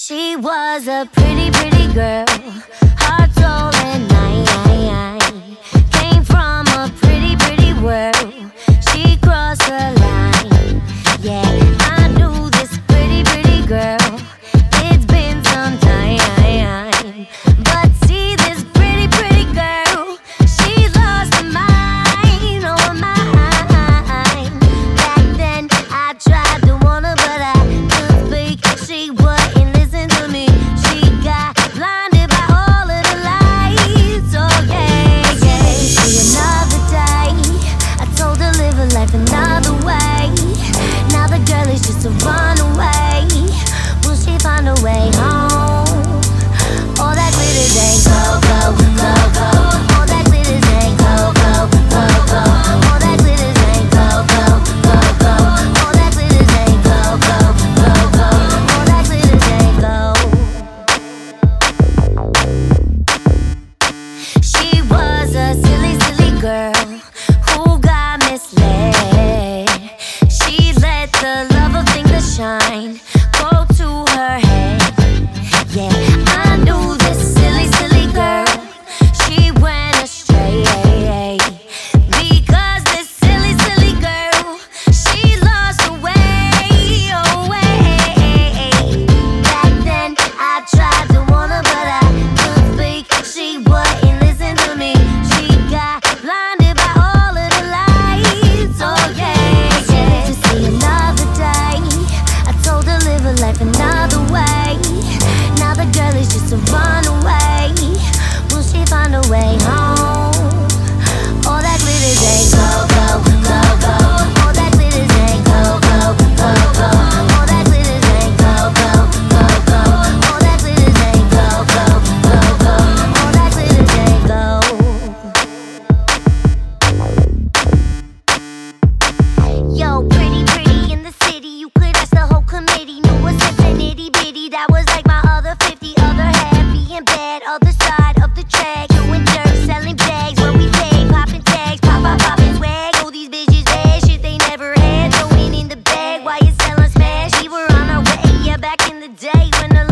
She was a pretty, pretty girl, heart, soul, and night. Came from a pretty, pretty world. She crossed the line. Yeah, I knew this pretty, pretty girl. It's been some time, but see this pretty, pretty girl, she lost her mind, oh her mind. Back then I tried to warn her, but I couldn't speak. She wouldn't listen to me. She got blinded by all of the lights. Oh yeah, yeah. See another day, I told her live her life another way. Now the girl is just a runaway. Will she find a way home? All that glitters ain't gold, gold, gold, gold. All that glitters ain't gold, gold, gold, gold. All that glitters ain't gold, gold, gold, gold. All that glitters ain't gold, gold, gold, gold. All that glitters ain't gold. She was a silly, silly girl who got misled. She let the love of things shine go to her head. Yeah, I knew this silly, silly girl. She went astray because this silly, silly girl, she lost her way, oh way. Back then I tried to warn her, but I couldn't speak. She wouldn't listen to me. She got blinded by all of the lights. Oh yeah, yeah. To see another day, I told her live her life another way. Now the girl is just a runaway. Will she find a way home? All that glitters ain't gold, gold, gold, gold. All that glitters ain't gold, gold, gold, gold. All that glitters ain't gold, gold, gold, gold. All that glitters ain't gold, gold, gold, gold. All that glitters ain't gold. Yo, pretty, pretty in the city. You could ask the whole committee. Knew a sense of nitty bitty. That was like my other 50. Other half being bad. Other side of the track. Doing dirt, selling bags. When we pay, popping tags. Pop, pop, popping swag. Oh, these bitches bad. Shit they never had. Throwing in the bag while you selling smash. We were on our way. Yeah, back in the day when the